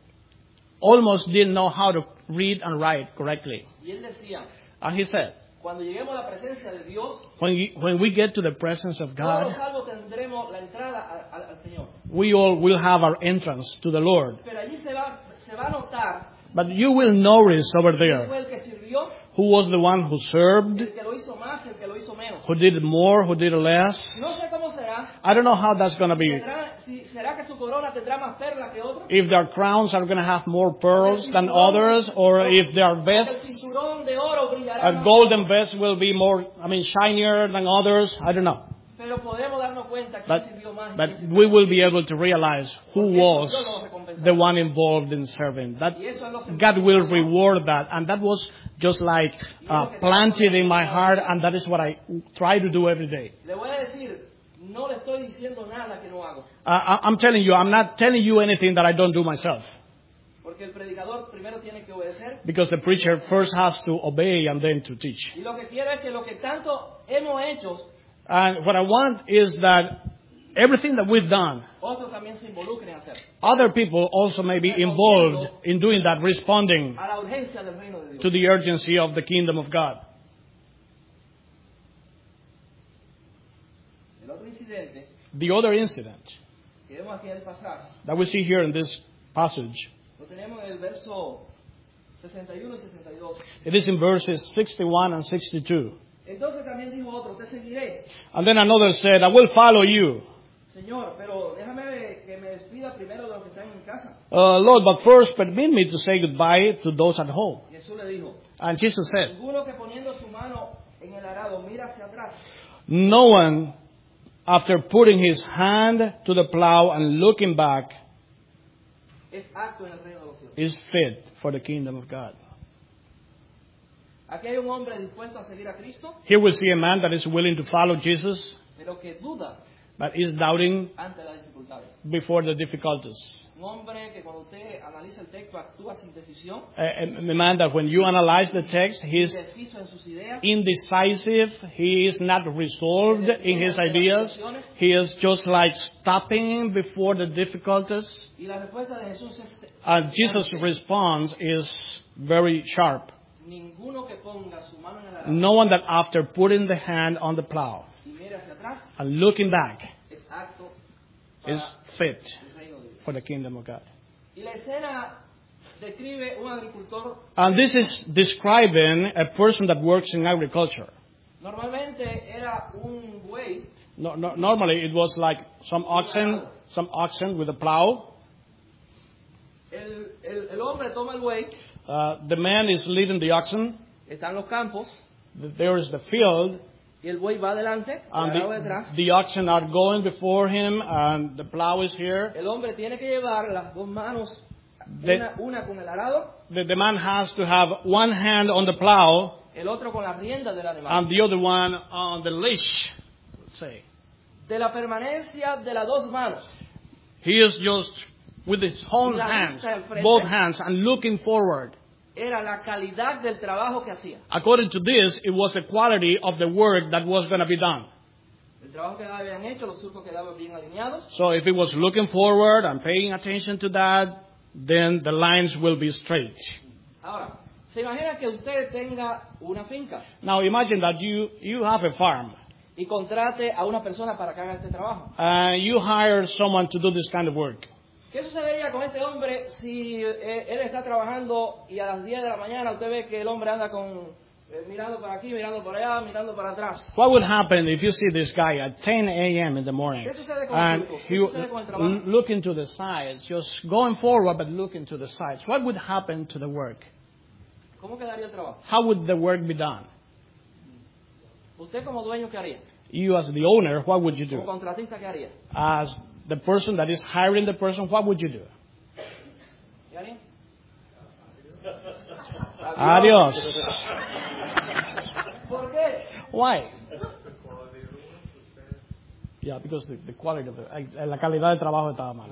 almost didn't know how to read and write correctly. y él decía, And he said, cuando lleguemos a la presencia de Dios, when, you, when we get to the presence of todos los God, salvos tendremos la entrada a- a- al Señor. we all will have our entrance to the Lord. Pero allí se va, se va a notar But you will notice over ¿Quién there fue el que sirvió? who was the one who served, El que lo hizo más, el que lo hizo menos. who did more, who did less. No sé cómo será. I don't know how that's going to be. ¿Tendrá, si, ¿Será que su corona tendrá más perlas que otros? If their crowns are going to have more pearls than others, or if their El vests, cinturón de oro brillará a más. golden vest will be more, I mean, shinier than others. I don't know. Pero podemos darnos cuenta quién But, sirvió más. y but quién sirvió we menos. will be able to realize who was the one involved in serving. That Y eso es lo que God will reward that. And that was just like uh, planted in my heart, and that is what I try to do every day. Le voy a decir, no le estoy diciendo nada que no hago. Uh, I- I'm telling you, I'm not telling you anything that I don't do myself. Porque el predicador primero tiene que obedecer. Because the preacher first has to obey and then to teach. Y lo que quiero es que lo que tanto hemos hecho, And what I want is that everything that we've done, otros también se involucren en hacer. other people also may be involved in doing that, responding A la urgencia del reino de Dios. to the urgency of the kingdom of God. El otro incidente The other incident que vemos aquí en el pasaje, that we see here in this passage, lo tenemos en el verso sesenta y uno y sesenta y dos. it is in verses sixty-one and sixty-two. Entonces también dijo otro, te seguiré, And then another said, I will follow you. Señor, pero déjame que me despida primero de los que están en mi casa. Uh, Lord, but first permit me to say goodbye to those at home. Y Jesús le dijo, And Jesus said, ninguno que poniendo su mano en el arado mira hacia atrás, no one, after putting his hand to the plow and looking back, es acto en el reino de los cielos. is fit for the kingdom of God. Aquí hay un hombre dispuesto a seguir a Cristo, Here we see a man that is willing to follow Jesus, pero que duda but is doubting ante las dificultades. before the difficulties. Un hombre que cuando usted analiza el texto actúa sin decisión, A, a man that when you analyze the text, he's indeciso en sus ideas, indecisive, he is not resolved in his ideas, he is just like stopping before the difficulties. y la respuesta de Jesús es And Jesus' response is very sharp. ninguno que ponga su mano en el arado No one that after putting the hand on the plow y mire hacia atrás and looking back es acto para is fit el reino de Dios. for the kingdom of God. Y la escena describe un agricultor. And this is describing a person that works in agriculture. Normalmente era un buey No, no, normally it was like some oxen, some oxen with a plow. El, el, el hombre toma el buey, Uh, the man is leading the oxen. están los campos, There is the field, y el buey va adelante, el and arado the, detrás. the oxen are going before him, and the plow is here. El hombre tiene que llevar las dos manos, The, una, una con el arado, the, the man has to have one hand on the plow el otro con las riendas del animal. and the other one on the leash, let's say. De la permanencia de las dos manos, He is just with his own hands, both hands, and looking forward. era la calidad del trabajo que hacía. According to this, it was the quality of the work that was going to be done. El trabajo que habían hecho, los surcos quedaban bien alineados. So if it was looking forward and paying attention to that, then the lines will be straight. Ahora, se imagina que usted tenga una finca Now imagine that you, you have a farm. y contrate a una persona para que haga este trabajo. And you hire someone to do this kind of work. ¿Qué sucedería con este hombre si eh, él está trabajando y a las diez de la mañana usted ve que el hombre anda con eh, mirando para aquí, mirando para allá, mirando para atrás? What would happen if you see this guy at ten a.m. in the morning ¿Qué sucede con and el surco? he ¿Qué sucede con el trabajo? l- looking to the sides, just going forward but looking to the sides? What would happen to the work? ¿Cómo quedaría el trabajo? How would the work be done? ¿Usted como dueño qué haría? You as the owner, what would you ¿Como do? contratista qué haría? As the person that is hiring the person, what would you do? ¿Qué haría? Adiós. ¿Por qué? Why? Yeah, because the, the quality of the, eh, la calidad del trabajo estaba mal.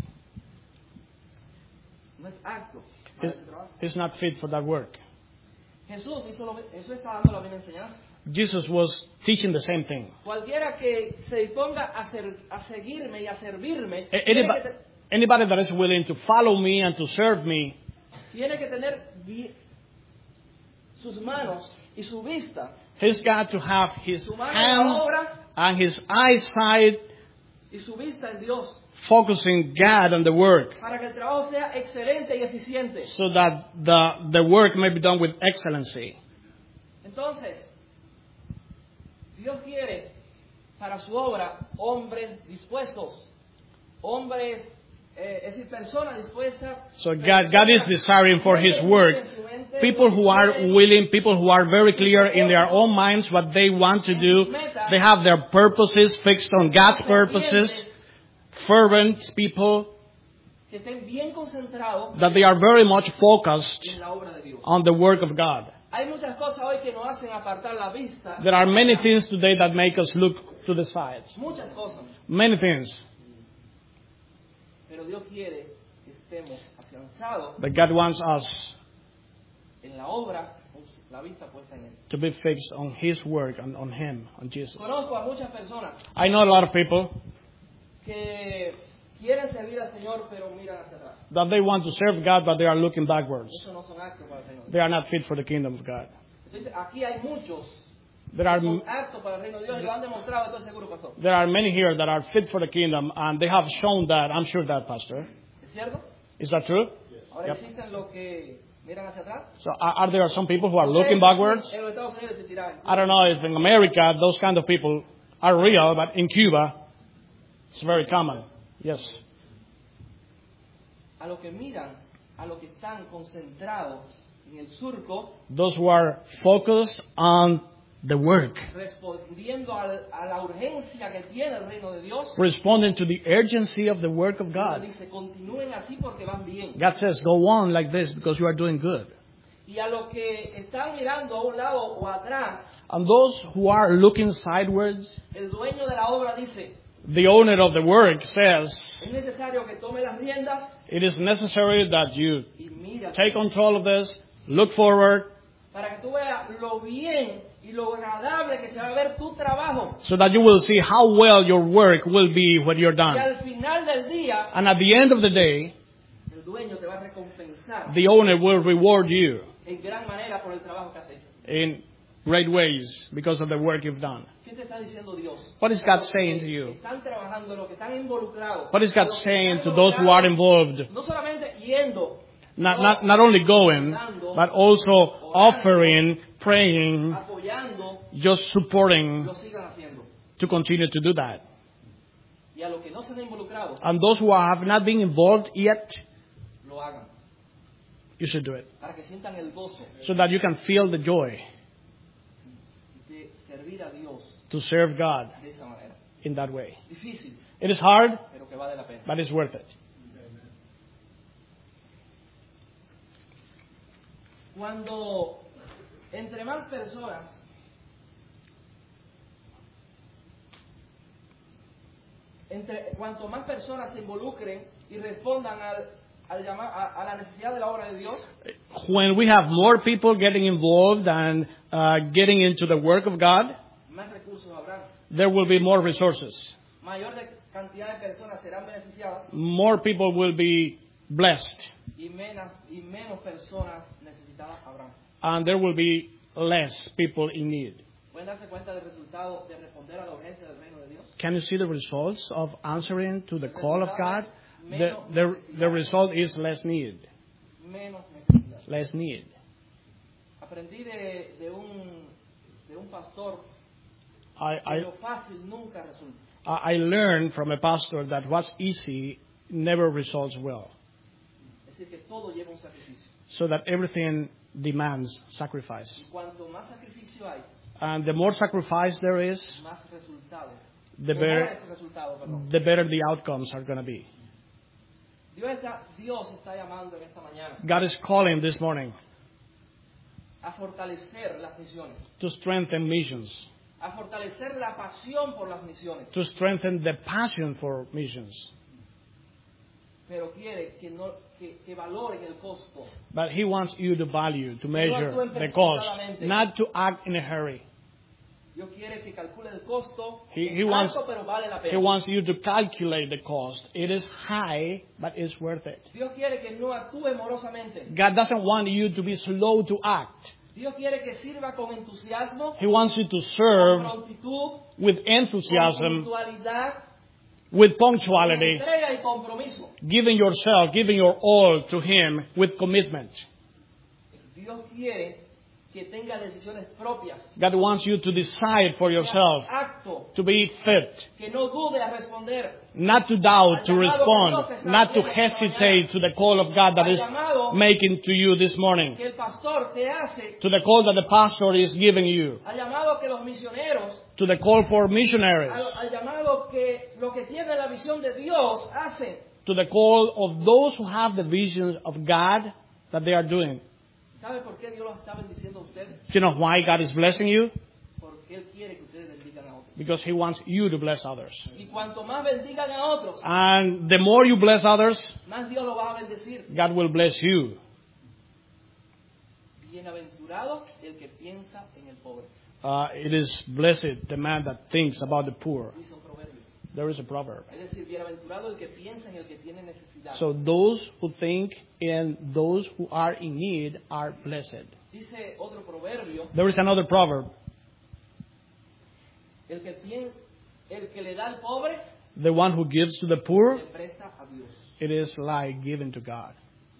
No es acto para He's, ese trabajo. he's not fit for that work. Jesús hizo lo, Jesús está dando la misma enseñanza. Jesus was teaching the same thing. Cualquiera que se disponga a, ser, a seguirme y a servirme, A- tiene Anybody, que, te- anybody that is willing to follow me and to serve me tiene que tener vi- sus manos y su vista, He's got to have his su mano en la hands obra and his eyesight y su vista en Dios, focusing God on the work, para que el trabajo sea excelente y eficiente. so that the, the work may be done with excellency. Entonces, Dios quiere para su obra hombres dispuestos, hombres, eh, es decir, personas dispuestas. So God, God is desiring for His work people who are willing, people who are very clear in their own minds what they want to do. They have their purposes fixed on God's purposes. Fervent people, que estén bien concentrados that they are very much focused en la obra de Dios. on the work of God. Hay muchas cosas hoy que nos hacen apartar la vista. There are many things today that make us look to the sides. Muchas cosas. Many things. Pero Dios quiere que estemos afianzados But God wants us en la obra con la vista puesta en Él. to be fixed on His work, on, on Him, on Jesus. Conozco a muchas personas I know a lot of people que quieren servir al Señor, pero miran hacia atrás. that they want to serve God, but they are looking backwards. Eso no son actos para el reino de Dios. They are not fit for the kingdom of God. Entonces, aquí hay muchos There que are, son aptos para el reino de Dios y lo han demostrado, estoy seguro, pastor. there are many here that are fit for the kingdom, and they have shown that. I'm sure that, Pastor. ¿Es cierto? Is that true? Ahora Yep. existen los que miran hacia atrás. So are, are there some people who are looking backwards? En los Estados Unidos se tiraban. I don't know if in America those kind of people are real, but in Cuba it's very common. Yes. A los que miran, a los que están concentrados en el surco, Those who are focused on the work, respondiendo al- a la urgencia que tiene el reino de Dios, responding to the urgency of the work of Dios God. dice, continúen así porque van bien. God says, go on like this because you are doing good. Y a los que están mirando a un lado o atrás, And those who are looking sideways, el dueño de la obra dice, the owner of the work says, es necesario que tome las riendas it is necessary that you y mira take control of this, look forward, para que tú veas lo bien y lo agradable que se va a ver tu trabajo. so that you will see how well your work will be when you're Y done. al final del día, And at the end of the day, el dueño te va a recompensar the owner will reward you en gran manera por el trabajo que has hecho. in great ways because of the work you've done. ¿Qué te está diciendo Dios? What is God Los saying que to you? Están trabajando, los que están involucrados. What is God los que saying están to those who are involucrados, involved? No solamente yendo, Not, not, not only going, but also offering, praying, apoyando, just supporting lo sigan haciendo. to continue to do that. Y a los que no se han involucrado, And those who have not been involved yet, lo hagan. you should do it. Para que sientan el gozo So that you can feel the joy de servir a Dios to serve God de esa manera. in that way. Difícil, It is hard, pero que vale la pena. but it's worth it. Cuando entre más personas entre cuanto más personas se involucren y respondan al, al llamar, a, a la necesidad de la obra de Dios, When we have more people getting involved and uh, getting into the work of God, más recursos habrán, there will be more resources. mayor de cantidad de personas serán beneficiadas More people will be blessed. y menos, y menos personas necesitadas habrán. And there will be less people in need. ¿Pueden darse cuenta del resultado de responder a la urgencia del reino de Dios? Can you see the results of answering to the call of God? The, the, the result is less need. Menos necesidad. Less need. Aprendí de, de, un, de un pastor I, que I, lo fácil nunca resulta. I learned from a pastor that what's easy never results well. Es decir, que todo lleva un sacrificio. So that everything demands sacrifice. Y cuanto más sacrificio hay, And the more sacrifice there is, más resultados. the better, Mejores resultados, perdón. the better the outcomes are going to be. Dios está, Dios está llamando en esta mañana God is calling this morning a fortalecer las misiones, to strengthen missions, a fortalecer la pasión por las misiones, to strengthen the passion for missions. pero quiere que, no, que, que valoren el costo. But He wants you to value, to measure the cost, not to act in a hurry. Dios quiere que calcule el costo, He- es he wants- alto, pero vale la pena. He wants you to calculate the cost. It is high, but it's worth it. Dios quiere que no actúe morosamente. God doesn't want you to be slow to act. Dios quiere que sirva con entusiasmo, He wants you to con serve prontitud, with con enthusiasm, puntualidad, with con punctuality, entrega y compromiso. giving yourself, giving your all to Him with commitment. Dios quiere que tenga decisiones propias. God wants you to decide for yourself, Acto, to be fit, que no dude a responder. not to doubt, to respond, not to hesitate to the call of God that is making to you this morning, Que el pastor te hace, to the call that the pastor is giving you, al llamado que los misioneros, to the call for missionaries, al, al llamado que lo que tiene la visión de Dios hacen. to the call of those who have the vision of God that they are doing. ¿Sabe por qué Dios los está bendiciendo a ustedes? Do you know why God is blessing you? Porque Él quiere que ustedes bendigan a otros. Because He wants you to bless others. Y cuanto más bendigan a otros, And the more you bless others, más Dios los va a bendecir. God will bless you. Bienaventurado el que piensa en el pobre. Uh, it is blessed the man that thinks about the poor. Dice un proverbio. There is a proverb. Es decir, bienaventurado el que piensa en el que tiene necesidad. So those who think and those who are in need are blessed. Dice otro proverbio, There is another proverb. el que, pien- el que le da al pobre, The one who gives to the poor, le presta a Dios. it is like giving to God.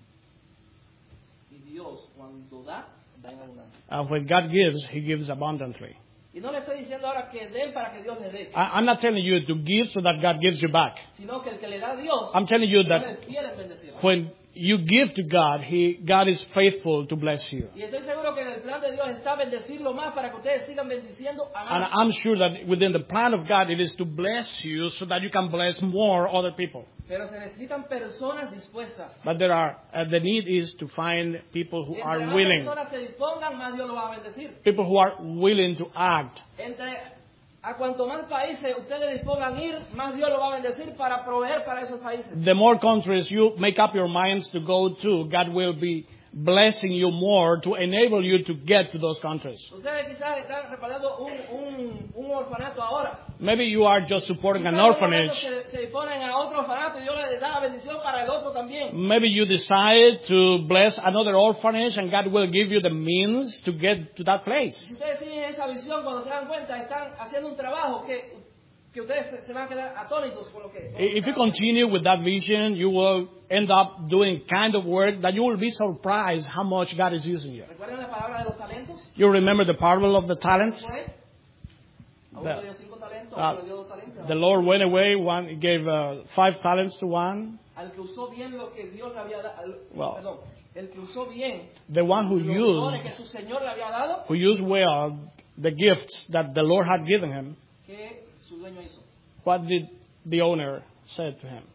Y Dios, cuando da, da en abundancia. And when God gives, He gives abundantly. Y no le estoy diciendo ahora que den para que Dios le dé, I, I'm not telling you to give so that God gives you back. sino que el que le da a Dios, I'm telling you Dios that es fiel en bendecir. when you give to God, He, God is faithful to bless you. Y estoy seguro que en el plan de Dios está bendecirlo más para que ustedes sigan bendiciendo a And más. I'm sure that within the plan of God, it is to bless you so that you can bless more other people. Pero se necesitan personas dispuestas. But there are, uh, the need is to find people who Entre are más willing, personas se dispongan, más Dios lo va a bendecir. people who are willing to act. Entre a cuanto más países ustedes dispongan ir, más Dios lo va a bendecir para proveer para esos países. The more countries you make up your minds to go to, God will be blessing you more to enable you to get to those countries. Ustedes quizás están respaldando un, un, un orfanato ahora. Maybe you are just supporting Quizás an en un momento orphanage. Se, se disponen a otro orfanato y Dios les da la bendición para el otro también. Maybe you decide to bless another orphanage and God will give you the means to get to that place. Si ustedes siguen esa visión, cuando se dan cuenta, están haciendo un trabajo que, que ustedes se, se van a quedar atónitos con lo que... con lo que If you están. continue with that vision, you will end up doing kind of work that you will be surprised how much God is using you. ¿Recuerdan la palabra de los talentos? You remember the parable of the talents? ¿Fue? A uno The- le dio cinco talentos, a Uh, otro le dio dos talentos. The Lord went away, one he gave uh, five talents to one. Al que usó bien lo que Dios le había dado, Well, perdón, el que usó bien The one who los dones used, que su Señor le había dado, who used well the gifts that the Lord had given him, que su dueño hizo. what did the owner say to him?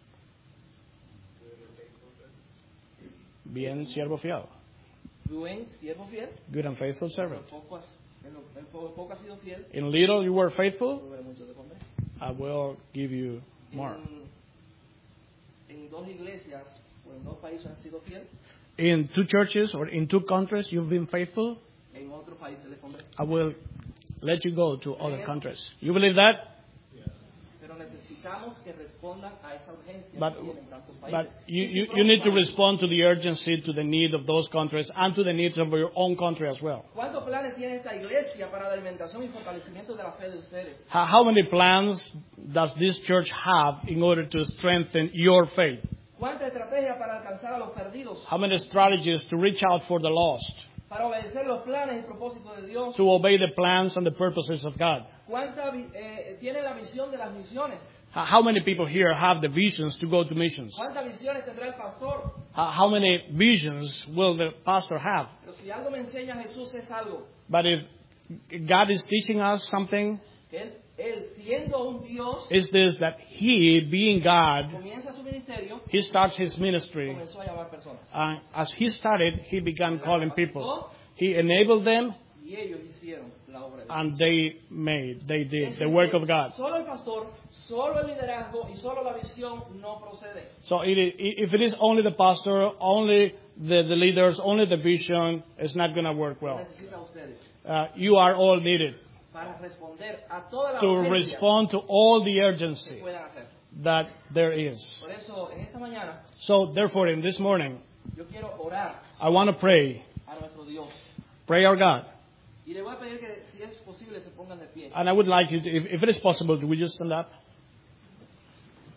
Bien, siervo fiel. Buen siervo fiel, Good and faithful en servant. poco, has- en lo- en poco, poco has sido fiel, In little you were faithful, sobre mucho te pondré. I will give you more. En, en dos iglesias o en dos países has sido fiel, In two churches or in two countries you've been faithful, en otros países les pondré. I will let you go to other countries. You believe that? Pero necesitamos que respondan a esa urgencia But, que tienen tantos países. but you, Y su you, propio you need to país. respond to the urgency, to the need of those countries, and to the needs of your own country as well. ¿Cuántos planes tiene esta iglesia para la alimentación y fortalecimiento de la fe de ustedes? How, how many plans does this church have in order to strengthen your faith? ¿Cuánta estrategia para alcanzar a los perdidos? How many strategies to reach out for the lost, Para obedecer los planes y propósitos de Dios. to obey the plans and the purposes of God? ¿Cuánta vi- eh, tiene la visión de las misiones? How- How many people here have the visions to go to missions? ¿Cuántas visiones tendrá el pastor? How how many visions will the pastor have? Pero si algo me enseña Jesús es algo, But if God is teaching us something, que él, él siendo un Dios, is this that He, being God, comienza su ministerio, He starts His ministry. comenzó a llamar personas. And as He started, He began calling people. He enabled them, Y ellos hicieron la obra de Dios. and they made, they did Es the decir, work que of God. Solo el pastor, solo el liderazgo y solo la visión no procede. So it, i- if it is only the pastor, only the, the leaders, only the vision, it's not going to work well. Necesita a ustedes Uh, you are all needed para responder a toda la to urgencia respond to all the que urgency puedan hacer. that there is. Por eso, en esta mañana, So therefore, in this morning, yo quiero orar I want to pray, a nuestro Dios. pray our God. Y le voy a pedir que, si es posible, se pongan de pie. And I would like you to, if, if it is possible, do we just stand up?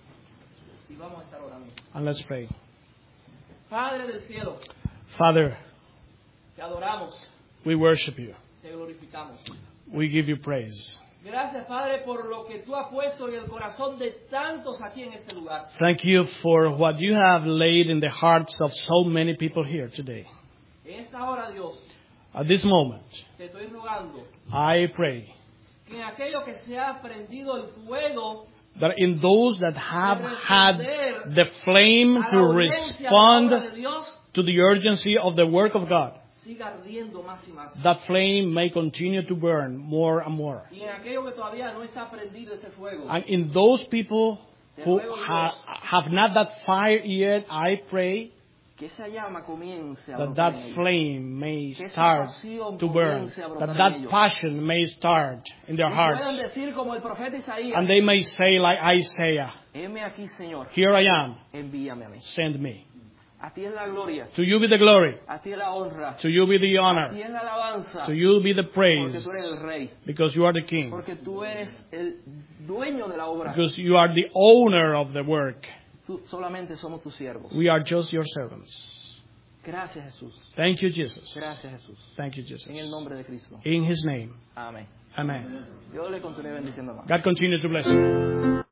Y vamos a estar orando. And let's pray. Padre del cielo, Father, te adoramos, we worship you. te glorificamos. We give you praise. Gracias, Padre, por lo que tú has puesto en el corazón de tantos aquí en este lugar. Thank you for what you have laid in the hearts of so many people here today. En esta hora, Dios, At this moment, te estoy rogando I pray que en aquello que se ha prendido el fuego that in those that have de had responder the flame a to la urgencia de la obra respond de Dios, to the urgency of the work of God, siga ardiendo más y más. that flame may continue to burn more and more. Y en aquello que todavía no está prendido ese fuego, And in those people who ha, have not that fire yet, I pray que esa llama comience a that brotar that en ellos. flame may Que esa start pasión to burn, comience a brotar that en that ellos. passion may start in their Y puedan hearts, decir como el profeta Isaías, and they may say like Isaiah, heme aquí, Señor, here I am, envíame a mí. send me. A ti es la gloria, To you be the glory, a ti es la honra, to you be the a ti honor, es la alabanza, to you be the porque praise, tú eres el rey, because you are the king, porque tú eres el dueño de la obra. because you are the owner of the work. Tú, solamente somos tus siervos. We are just your servants. Gracias, Jesús. Thank you, Jesus. Gracias, Jesús. Thank you, Jesus. En el nombre de Cristo. In his name. Amén. Amen. Dios le continúe bendiciendo más. God continue to bless you.